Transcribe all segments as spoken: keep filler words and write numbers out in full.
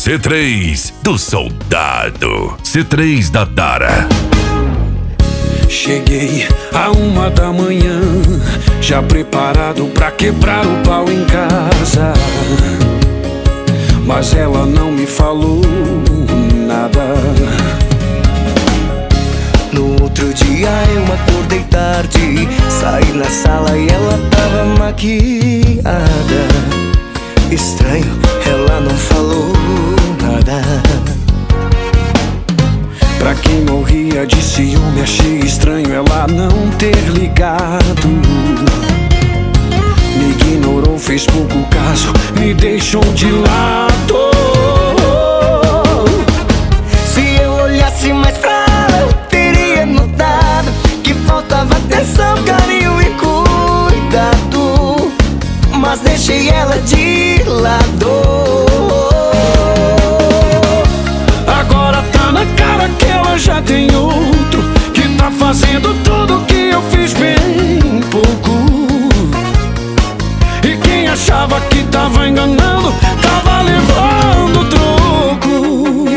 C três do soldado. C três da Dara. Cheguei a uma da manhã, já preparado pra quebrar o pau em casa. Mas ela não me falou nada. No outro dia eu acordei tarde, saí na sala e ela tava maquiada. Estranho, ela não falou nada. Pra quem morria de ciúme, achei estranho ela não ter ligado. Me ignorou, fez pouco caso, me deixou de lado. Se eu olhasse mais pra ela, eu teria notado que faltava atenção, carinho e cuidado. Mas deixei ela de lado. Agora tá na cara que ela já tem outro, que tá fazendo tudo que eu fiz bem pouco. E quem achava que tava enganando, tava levando troco.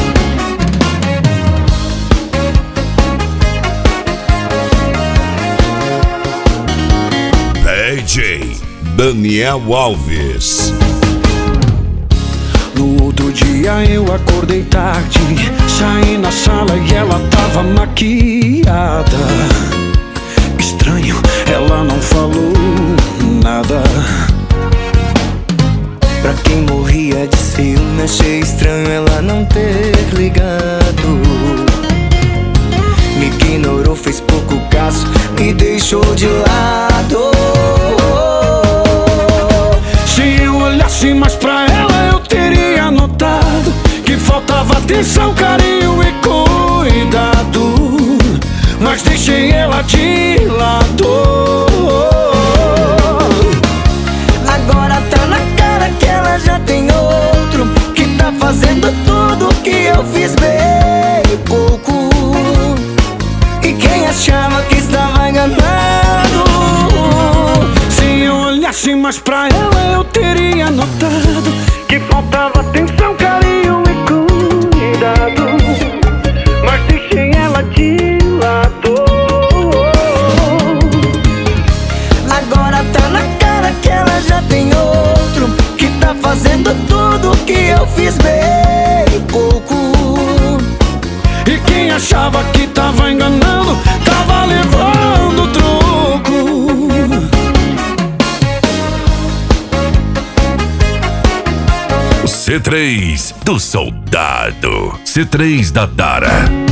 D J Daniel Alves. No outro dia eu acordei tarde, saí na sala e ela tava maquiada. Estranho, ela não falou nada. Pra quem morria de ciúme, achei estranho ela não ter ligado. Me ignorou, fez pouco caso, me deixou de lado. Se eu olhasse mais pra ela, eu teria notado que faltava atenção, carinho e cuidado. Mas deixei ela de lado. Agora tá na cara que ela já tem outro, que tá fazendo tudo que eu fiz bem pouco. E quem achava que estava enganado, se eu olhasse mais pra ela, eu teria notado que faltava atenção, carinho e cuidado. Mas deixei ela de lado. agora tá na cara que ela já tem outro, que tá fazendo tudo que eu fiz bem pouco. E quem achava que tava enganando, tava levando troco. C três do soldado. C três da Dara.